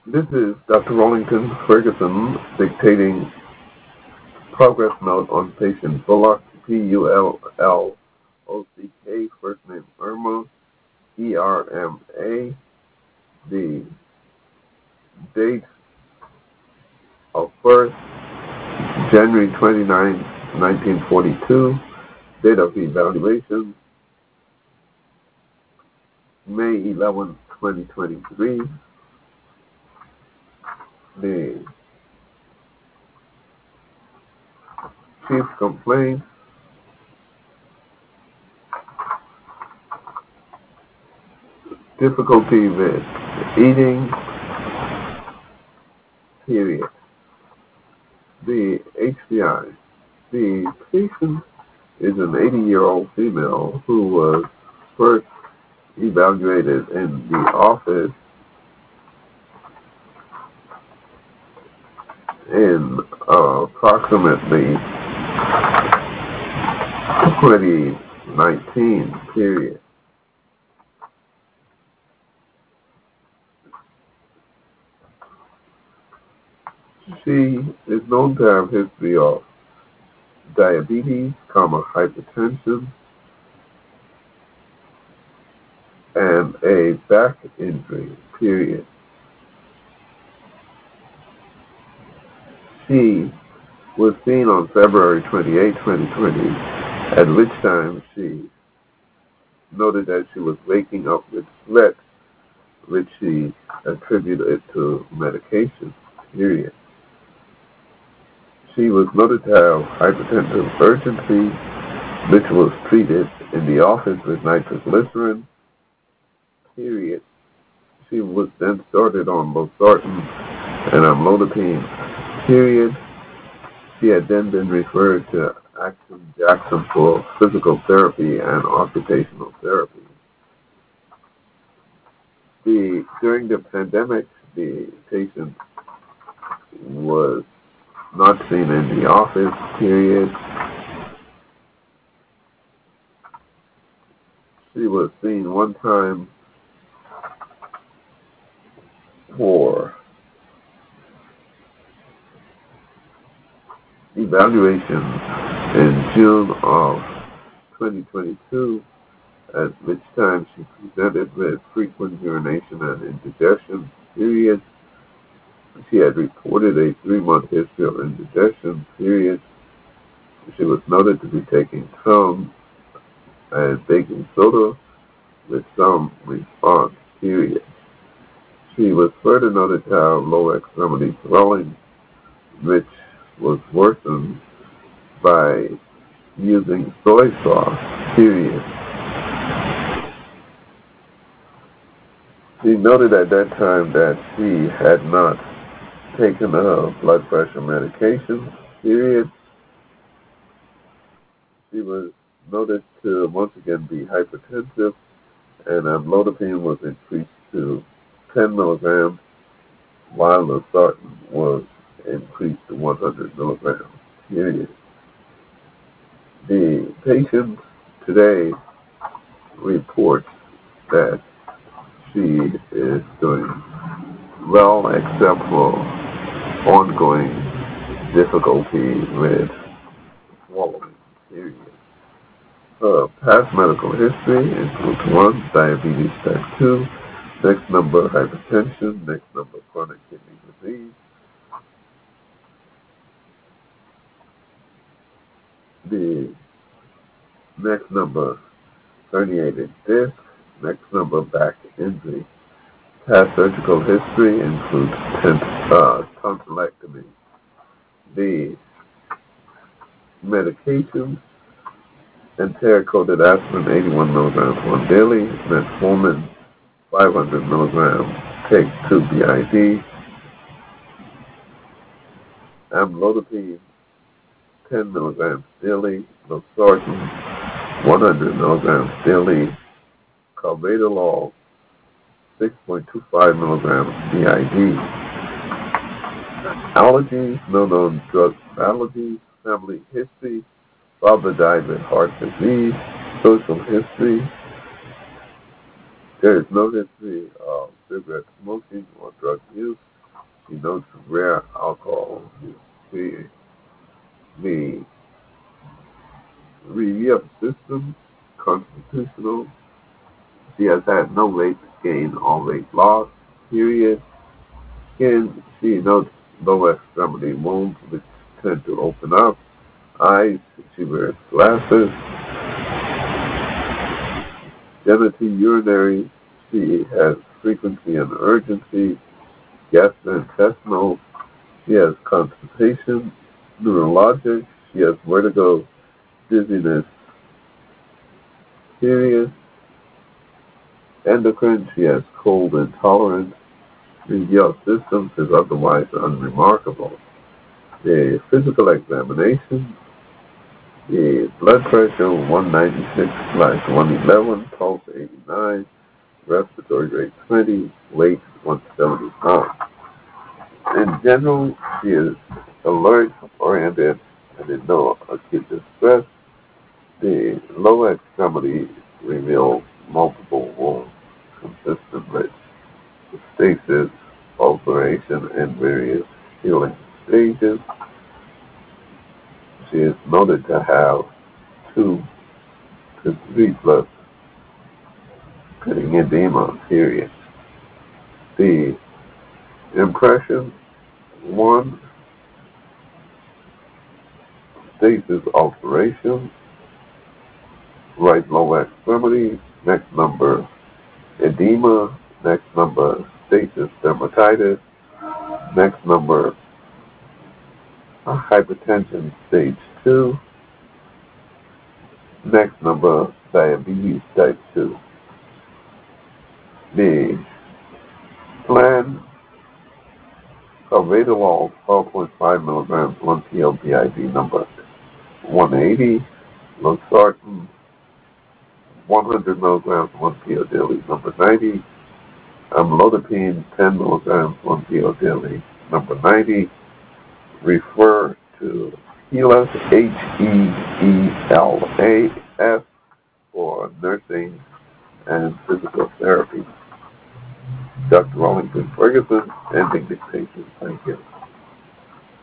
This is Dr. Rollington Ferguson dictating progress note on patient Bullock, P-U-L-L-O-C-K, first name Irma, E-R-M-A. The date of birth, January 29, 1942. Date of evaluation, May 11, 2023. The chief complaint, difficulty with eating, period. The HBI. The patient is an 80-year-old female who was first evaluated in the office in approximately 2019, period. She is known to have history of diabetes, hypertension, and a back injury, period. She was seen on February 28, 2020, at which time she noted that she was waking up with sweat, which she attributed to medication, period. She was noted to have hypertensive urgency, which was treated in the office with nitroglycerin, period. She was then started on losartan and amlodipine, period. She had then been referred to Action Jackson for physical therapy and occupational therapy. During the pandemic, the patient was not seen in the office, period. She was seen one time for evaluation in June of 2022, at which time she presented with frequent urination and indigestion, period. She had reported a 3-month history of indigestion, period. She was noted to be taking some and baking soda with some response, period. She was further noted to have lower extremity swelling, which was worsened by using soy sauce, period. She noted at that time that she had not taken blood pressure medication, period. She was noted to once again be hypertensive, and amlodipine was increased to 10 milligrams, while losartan was increased to 100 milligrams, period. The patient today reports that she is doing well, except for ongoing difficulty with swallowing, period. Her past medical history includes 1, diabetes type 2, next number, hypertension, next number, chronic kidney disease. The next number, herniated disc, next number, back injury. Past surgical history includes tonsillectomy. The medications, enteric-coated aspirin 81 milligrams once daily, metformin 500 milligrams, take 2 BID, amlodipine 10 milligrams daily, losartan 100 milligrams daily, carvedilol 6.25 milligrams BID. Allergies, no known drug allergies, family history, father died with heart disease, social history. There is no history of cigarette smoking or drug use. She has had no weight gain or weight loss, period. Skin, she notes lower extremity wounds which tend to open up. Eyes, she wears glasses. Genitourinary, she has frequency and urgency. Gastrointestinal, she has constipation. Neurologic, she has vertigo, dizziness, period. Endocrine, she has cold intolerance. The systems is otherwise unremarkable. The physical examination, the blood pressure 196/111, pulse 89, respiratory rate 20, weight 170 pounds. In general, she is alert, oriented, and in no acute distress. The lower extremity reveals multiple wounds consistent with stasis, ulceration, and various healing stages. She is noted to have 2 to 3 plus pitting edema, period. The impression, 1, stasis ulceration, right lower extremity, next number edema, next number stasis dermatitis, next number hypertension stage 2, next number diabetes type 2. The plan Carvedilol 12.5 milligrams 1 PL BID number 180, Losartan 100 milligrams 1 PL daily number 90, Amlodipine 10 milligrams 1 PL daily number 90. Refer to HELAS, HEELAS, for nursing and physical therapy. Dr. Wellington Ferguson, ending dictation. Thank you.